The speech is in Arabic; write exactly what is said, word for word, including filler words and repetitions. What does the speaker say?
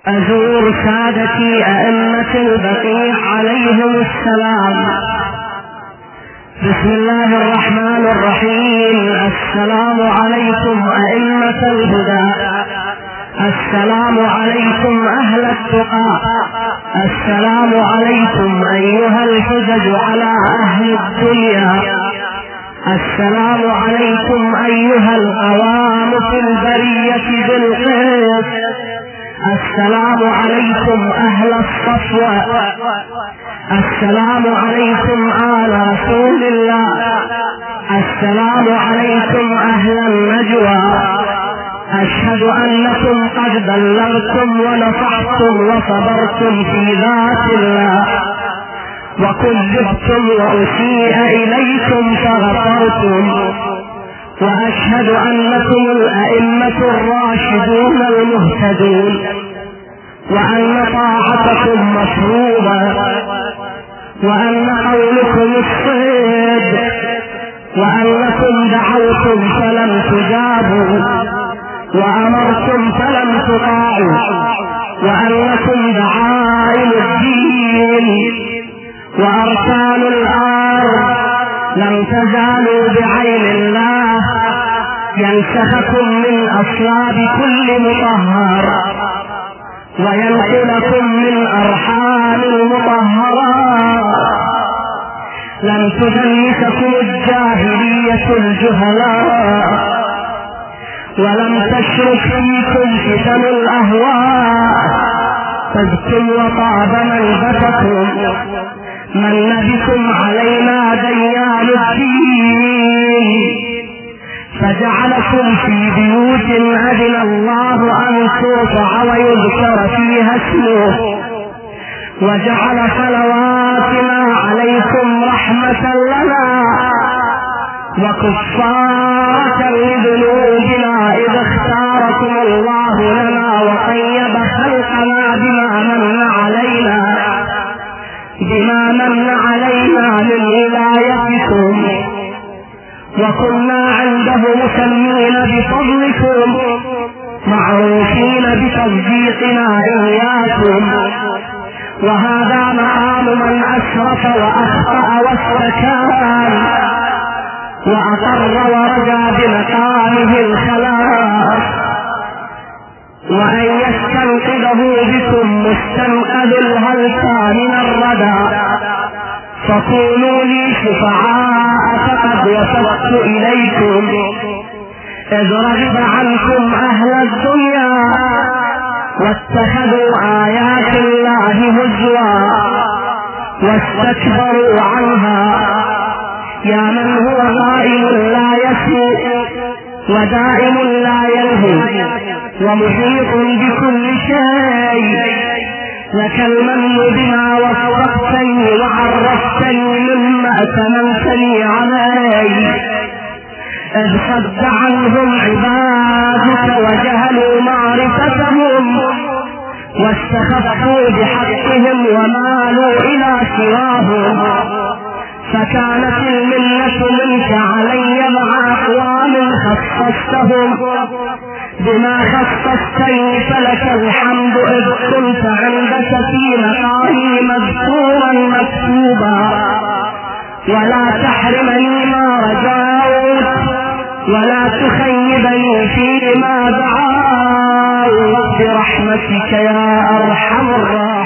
أزور سادتي أئمة البقيع عليهم السلام. بسم الله الرحمن الرحيم. السلام عليكم أئمة الهدى، السلام عليكم أهل التقى، السلام عليكم أيها الحجج على أهل الدنيا، السلام عليكم أيها القوام في البرية بالقسط، السلام عليكم أهل الصفوة، السلام عليكم آل رسول الله، السلام عليكم أهل النجوى. أشهد أنكم قد بلغتم ونصحتم وصبرتم في ذات الله، وكذبتم وأسيء إليكم فغفرتم، وأشهد أنكم الأئمة الراشدون المهتدون، وأن طاعتكم مشروبة، وأن قولكم الصدق، وأنكم دعوتم فلم تجابوا، وأمرتم فلم تطاعوا، وأنكم دعائم الدين وأركان الأرض لم تزالوا بعين الله ينسخكم من أصلاب كل مطهر، وينقلكم من أرحام المطهرات. لم تدنسكم الجاهلية الجهلاء، ولم تشرك فيكم فتن الأهواء، طبتم وطاب منبتكم، من بكم علينا ديان الدين، فجعلكم في بيوت أذن الله أن ترفع ويذكر فيها اسمه، وجعل صلواتنا عليكم رحمة لنا وكفارة لذنوبنا إذا اختاركم الله لنا وطيب خلقنا بما من علينا بما من علينا من ولايتكم، وكنا عنده مسمين بفضلكم معروفين بتصديقنا إياكم. وهذا مقام من أسرف وأخطأ واستكان وأقر ورجى بمقامه الخلاص، وأن يستنقذه بكم مستنقذ الهلكى من الردى، فكونوا لي شفعاء فقد وفدت إليكم، إذ رغب عنكم أهل الدنيا واتخذوا آيات الله هزوا واستكبروا عنها. يا من هو غائب لا يسوء ودائم لا يلهي ومحيط بكل شيء، لك المن بما وفقتني وعرفتني مما أتممتني عليه، إذ صد عنهم عبادك وجهلوا معرفتهم واستخفوا بحقهم ومالوا إلى سواهم، فكانت المنة منك علي مع أقوام خصصتهم بما خصصتني، فلك الحمد إذ كنت عندك في مقامي مذكورا مكتوبا، ولا تحرمني ما رجوت ولا تخيبني فيما دعوت برحمتك يا أرحم الراحمين.